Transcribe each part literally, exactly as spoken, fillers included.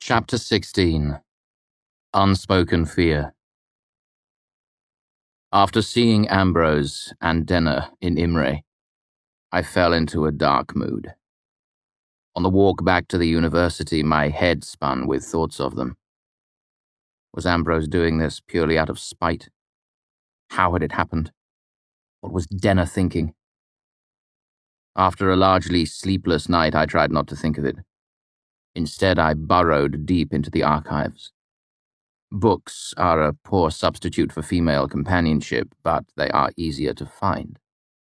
Chapter sixteen. Unspoken Fear. After seeing Ambrose and Denner in Imre, I fell into a dark mood. On the walk back to the university, my head spun with thoughts of them. Was Ambrose doing this purely out of spite? How had it happened? What was Denner thinking? After a largely sleepless night, I tried not to think of it. Instead, I burrowed deep into the archives. Books are a poor substitute for female companionship, but they are easier to find.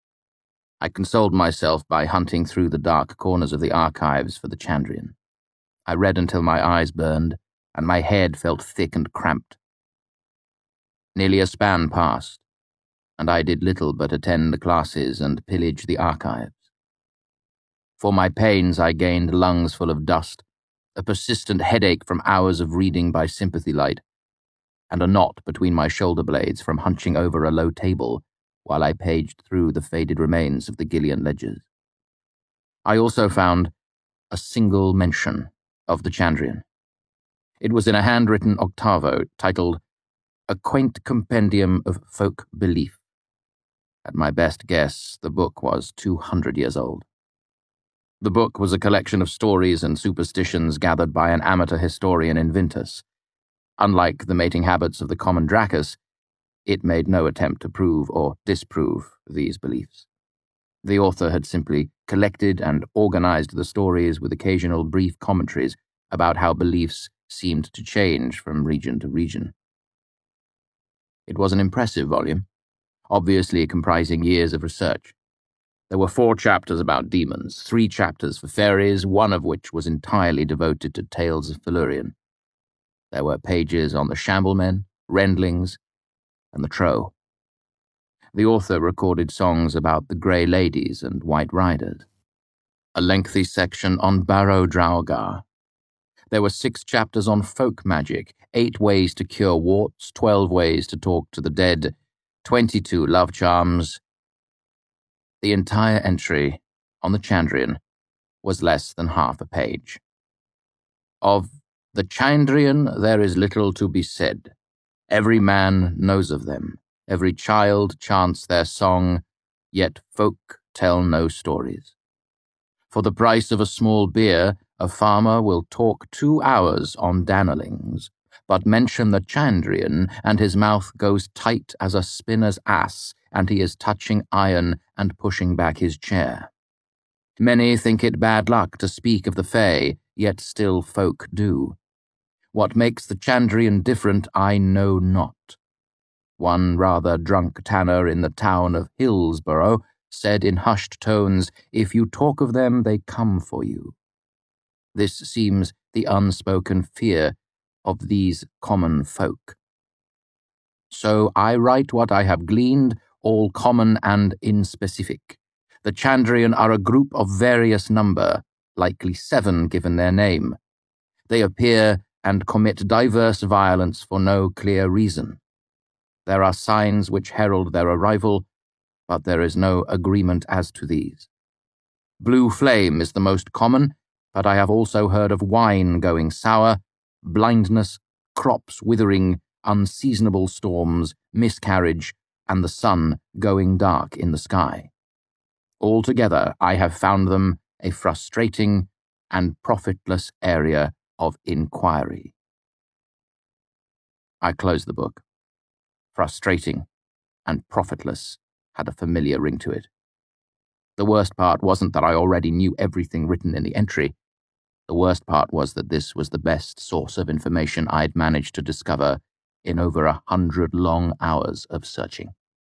I consoled myself by hunting through the dark corners of the archives for the Chandrian. I read until my eyes burned, and my head felt thick and cramped. Nearly a span passed, and I did little but attend the classes and pillage the archives. For my pains, I gained lungs full of dust, a persistent headache from hours of reading by sympathy light, and a knot between my shoulder blades from hunching over a low table while I paged through the faded remains of the Gillian ledgers. I also found a single mention of the Chandrian. It was in a handwritten octavo titled A Quaint Compendium of Folk Belief. At my best guess, the book was two hundred years old. The book was a collection of stories and superstitions gathered by an amateur historian in Vintus. Unlike the mating habits of the common Dracus, it made no attempt to prove or disprove these beliefs. The author had simply collected and organized the stories with occasional brief commentaries about how beliefs seemed to change from region to region. It was an impressive volume, obviously comprising years of research. There were four chapters about demons, three chapters for fairies, one of which was entirely devoted to tales of Felurian. There were pages on the Shamblemen, Rendlings, and the Trow. The author recorded songs about the Grey Ladies and White Riders. A lengthy section on Barrow Draugr. There were six chapters on folk magic, eight ways to cure warts, twelve ways to talk to the dead, twenty-two love charms. The entire entry on the Chandrian was less than half a page. Of the Chandrian there is little to be said. Every man knows of them. Every child chants their song, yet folk tell no stories. For the price of a small beer, a farmer will talk two hours on Dannerlings, but mention the Chandrian, and his mouth goes tight as a spinner's ass, and he is touching iron and pushing back his chair. Many think it bad luck to speak of the Fae, yet still folk do. What makes the Chandrian different I know not. One rather drunk tanner in the town of Hillsborough said in hushed tones, "If you talk of them, they come for you." This seems the unspoken fear of these common folk. So I write what I have gleaned, all common and inspecific. The Chandrian are a group of various number, likely seven given their name. They appear and commit diverse violence for no clear reason. There are signs which herald their arrival, but there is no agreement as to these. Blue flame is the most common, but I have also heard of wine going sour, blindness, crops withering, unseasonable storms, miscarriage, and the sun going dark in the sky. Altogether, I have found them a frustrating and profitless area of inquiry. I closed the book. Frustrating and profitless had a familiar ring to it. The worst part wasn't that I already knew everything written in the entry. The worst part was that this was the best source of information I'd managed to discover in over a hundred long hours of searching.